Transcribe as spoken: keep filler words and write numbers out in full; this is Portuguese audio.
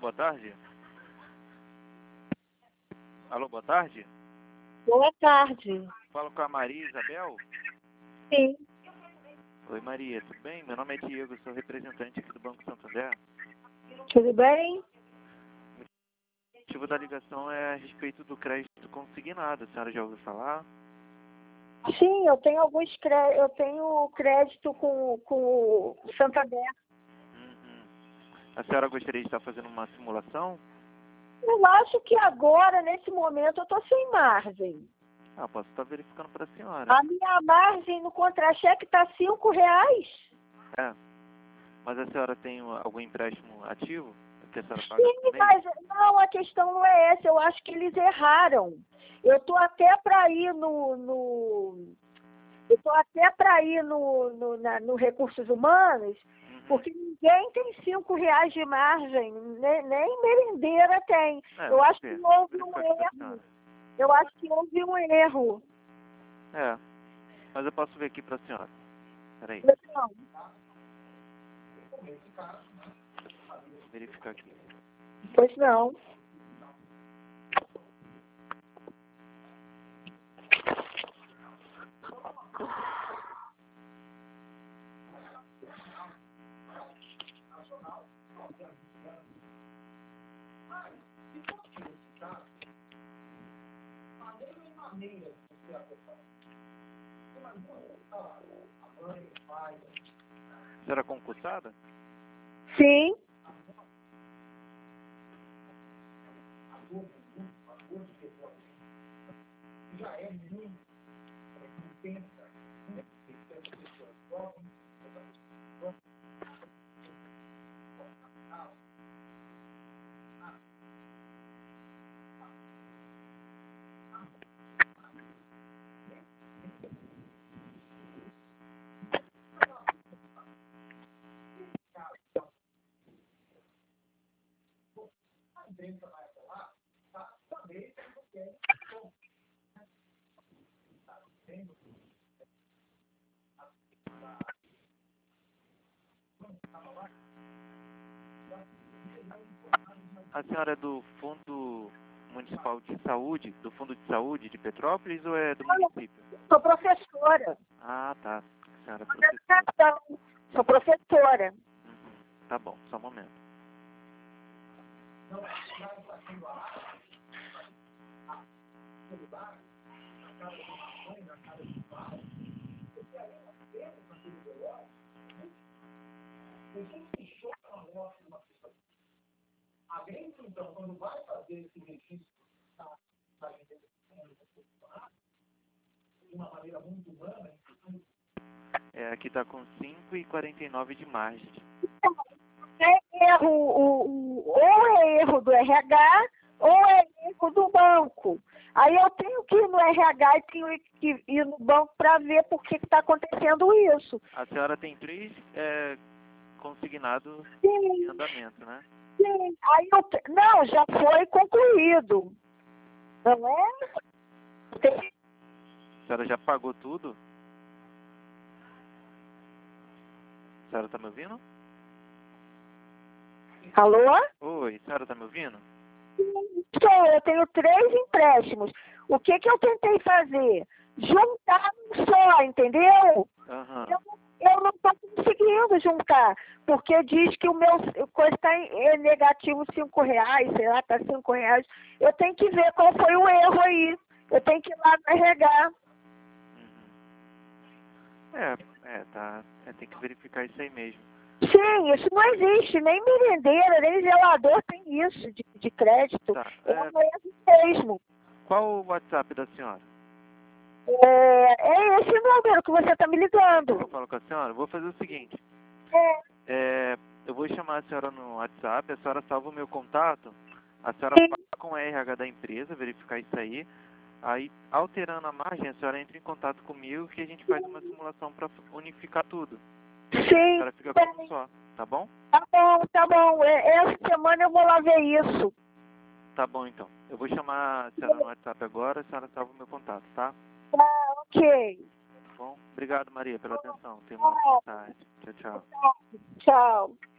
boa tarde. Alô, boa tarde. Boa tarde. Falo com a Maria Isabel. Sim. Oi, Maria, tudo bem? Meu nome é Diego, sou representante aqui do Banco Santander. Tudo bem? O motivo da ligação é a respeito do crédito consignado. A senhora já ouviu falar? Sim, eu tenho alguns créditos, eu tenho crédito com, com o Santander. Uhum. A senhora gostaria de estar fazendo uma simulação? Eu acho que agora, nesse momento, eu estou sem margem. Ah, posso estar verificando para a senhora. A minha margem no contra-cheque está cinco reais. É. Mas a senhora tem algum empréstimo ativo? Que a senhora paga Sim, por mês? mas não, a questão não é essa. Eu acho que eles erraram. Eu estou até para ir no... no eu estou até para ir no, no, na, no Recursos Humanos, Uhum. porque ninguém tem cinco reais de margem, nem, nem merendeira tem. É, eu acho ver, que houve um verificar aqui pra erro. senhora. Eu acho que houve um erro. É, mas eu posso ver aqui para a senhora. Peraí, Não. vou verificar aqui. Pois não. A senhora é concursada? Sim. A senhora é do Fundo Municipal de Saúde, do Fundo de Saúde de Petrópolis ou é do município? Sou professora. Ah, tá. A senhora é professora. Educação. Sou professora. Uhum. Tá bom, só um momento. É, aqui tá com cinco e quarenta e nove de margem. É erro, o, o, ou é erro do R H, ou é erro do banco. Aí eu tenho que ir no R H e tenho que ir no banco para ver por que está acontecendo isso. A senhora tem três é, consignados Sim, em andamento, né? sim. Aí eu, te- não, já foi concluído. Não é? Tem- A senhora já pagou tudo? A senhora tá me ouvindo? Alô? Oi, a senhora tá me ouvindo? Sou, eu tenho três empréstimos. O que que eu tentei fazer? Juntar um só, entendeu? Aham. Eu, eu não estou conseguindo juntar, porque diz que o meu coisa está é negativo cinco reais, sei lá, está cinco reais. Eu tenho que ver qual foi o erro aí. Eu tenho que ir lá carregar. Uhum. É, é, tá. É, tem que verificar isso aí mesmo. Sim, isso não existe. Nem merendeira, nem zelador tem isso de, de crédito. Tá. É É, um erro mesmo. qual o WhatsApp da senhora? É, é esse número que você está me ligando. Eu falo com a senhora. Eu vou fazer o seguinte. É. É, eu vou chamar a senhora no WhatsApp, a senhora salva o meu contato, a senhora Sim. fala com o R H da empresa, verificar isso aí, aí alterando a margem, a senhora entra em contato comigo que a gente faz uma simulação para unificar tudo. A Sim, senhora fica com um só, tá bom? tá bom, tá bom. É, essa semana eu vou lá ver isso. Tá bom então. Eu vou chamar a senhora no WhatsApp agora, a senhora salva o meu contato, tá? Tá, ok. Tá bom? Obrigado, Maria, pela atenção. Tenha uma boa tarde. Tchau, tchau. Tchau.